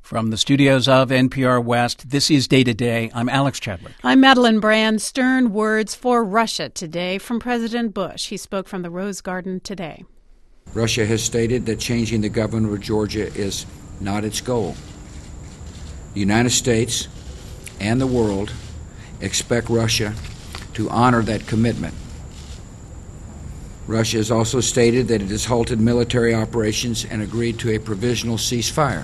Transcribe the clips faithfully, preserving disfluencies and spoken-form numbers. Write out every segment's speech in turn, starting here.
From the studios of N P R West, this is Day to Day. I'm Alex Chadwick. I'm Madeline Brand. Stern words for Russia today from President Bush. He spoke from the Rose Garden today. Russia has stated that changing the government of Georgia is not its goal. The United States and the world expect Russia to honor that commitment. Russia has also stated that it has halted military operations and agreed to a provisional ceasefire.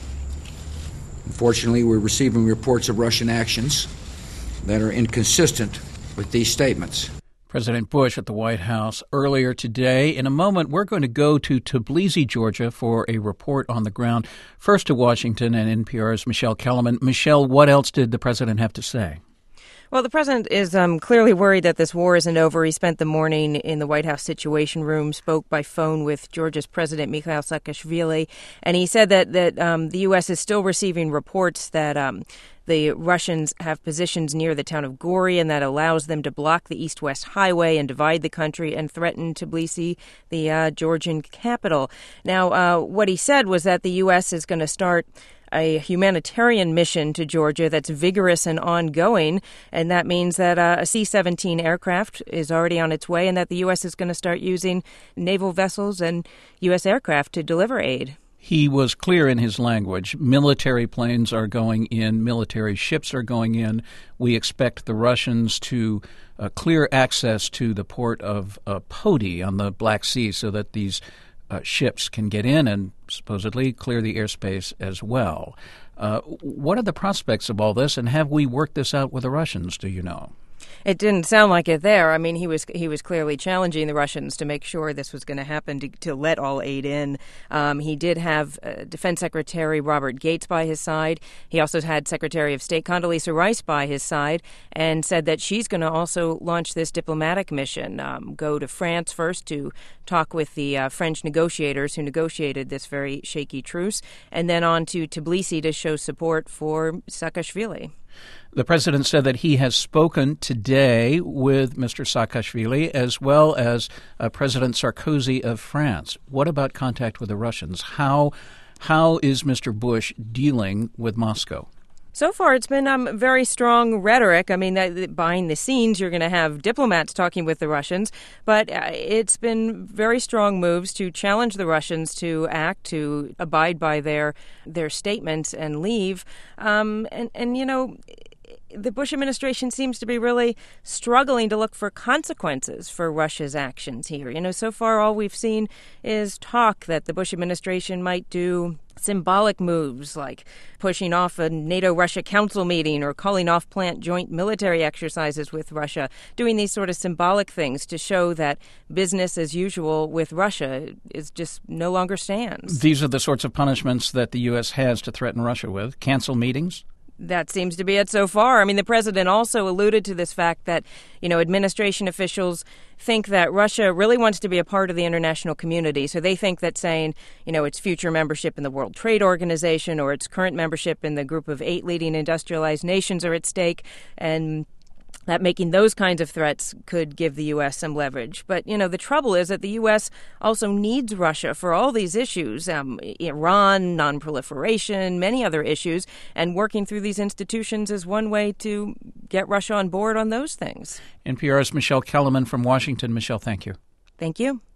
Unfortunately, we're receiving reports of Russian actions that are inconsistent with these statements. President Bush at the White House earlier today. In a moment, we're going to go to Tbilisi, Georgia, for a report on the ground. First to Washington and N P R's Michelle Kellerman. Michelle, what else did the president have to say? Well, the president is um, clearly worried that this war isn't over. He spent the morning in the White House Situation Room, spoke by phone with Georgia's President Mikhail Saakashvili, and he said that, that um, the U S is still receiving reports that um, the Russians have positions near the town of Gori, and that allows them to block the east-west highway and divide the country and threaten Tbilisi, the uh, Georgian capital. Now, uh, what he said was that the U S is going to start a humanitarian mission to Georgia that's vigorous and ongoing, and that means that uh, a C seventeen aircraft is already on its way and that the U S is going to start using naval vessels and U S aircraft to deliver aid. He was clear in his language. Military planes are going in. Military ships are going in. We expect the Russians to uh, clear access to the port of uh, Poti on the Black Sea so that these uh, ships can get in and supposedly clear the airspace as well. Uh, what are the prospects of all this, and have we worked this out with the Russians, do you know? It didn't sound like it there. I mean, he was he was clearly challenging the Russians to make sure this was going to happen, to, to let all aid in. Um, he did have uh, Defense Secretary Robert Gates by his side. He also had Secretary of State Condoleezza Rice by his side, and said that she's going to also launch this diplomatic mission, um, go to France first to talk with the uh, French negotiators who negotiated this very shaky truce, and then on to Tbilisi to show support for Saakashvili. The president said that he has spoken today with Mister Saakashvili as well as uh, President Sarkozy of France. What about contact with the Russians? How how is Mister Bush dealing with Moscow? So far, it's been um, very strong rhetoric. I mean, that, that behind the scenes, you're going to have diplomats talking with the Russians, but uh, it's been very strong moves to challenge the Russians to act, to abide by their their statements and leave. Um, and, and, you know, the Bush administration seems to be really struggling to look for consequences for Russia's actions here. You know, so far all we've seen is talk that the Bush administration might do symbolic moves like pushing off a NATO-Russia council meeting or calling off planned joint military exercises with Russia, doing these sort of symbolic things to show that business as usual with Russia is just no longer stands. These are the sorts of punishments that the U S has to threaten Russia with. Cancel meetings? That seems to be it so far. I mean, the president also alluded to this fact that, you know, administration officials think that Russia really wants to be a part of the international community. So they think that saying, you know, its future membership in the World Trade Organization or its current membership in the group of eight leading industrialized nations are at stake, and that making those kinds of threats could give the U S some leverage. But, you know, the trouble is that the U S also needs Russia for all these issues, um, Iran, nonproliferation, many other issues, and working through these institutions is one way to get Russia on board on those things. N P R's Michelle Kellerman from Washington. Michelle, thank you. Thank you.